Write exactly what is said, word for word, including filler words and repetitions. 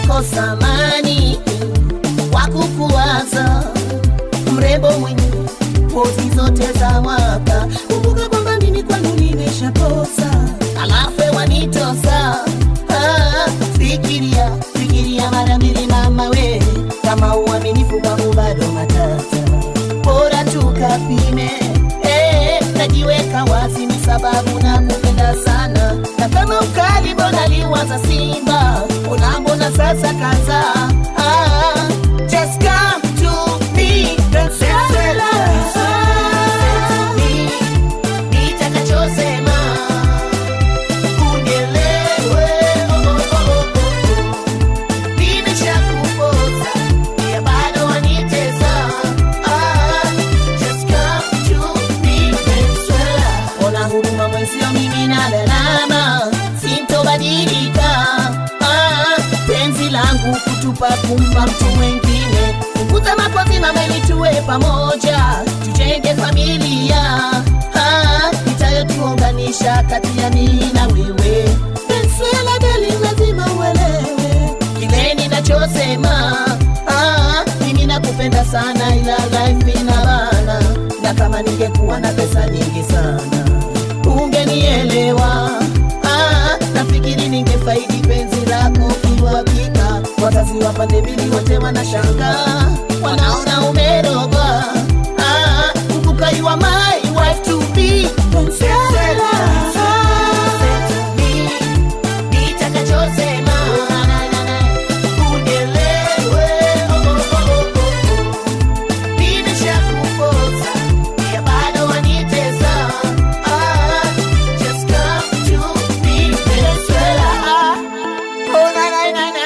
nakosa amani kwa kukuwaza, mrembo mwenye pozi zote za mwaka. Kumbuka kwamba mimi kwanu nimeshakosa, alafu wanitosa. Ah, fikiria, fikiria mara mbili mama we, kama uaminifu kwangu bado matata, bora tukapime. Eh, najiweka wazi ni sababu na kupenda sana, na kama ukali mbona liwaza simba, unambona sasa kaza. Ah, just come to me, Venezuela. Nitakachosema unielewe, oh, oh, oh, oh. Nimeshakupoza, ya bado wanitesa. Ah, just come to me, Venezuela. Ona huruma mwenzio, mimi na gharama sintobadilika. Ah, penzi langu kutupa kumpa mtu mwengine, kukuta makozi mama ili tuwe pamoja, tujenge familia. Ah, itayotuunganisha kati ya mimi na wewe. Venezuela dali, lazima uelewe kile ninachosema. Ah, mimi nakupenda sana, ila life ina bana, na kama ningekuwa na pesa nyingi sana ungenielewa. Ah, nafikiri ningefaidi penzi lako kiwakika. Wazazi wa pande mbili wote wanashangaa, wanaona umerogwa. Ah, kumbuka you are my wife to be, Venezuela. Nitakachosema unielewe, oh, oh, oh, oh. Nimeshakupoza, ya bado wanitesa. Ah, just come to me, Venezuela. Oh, na na na na.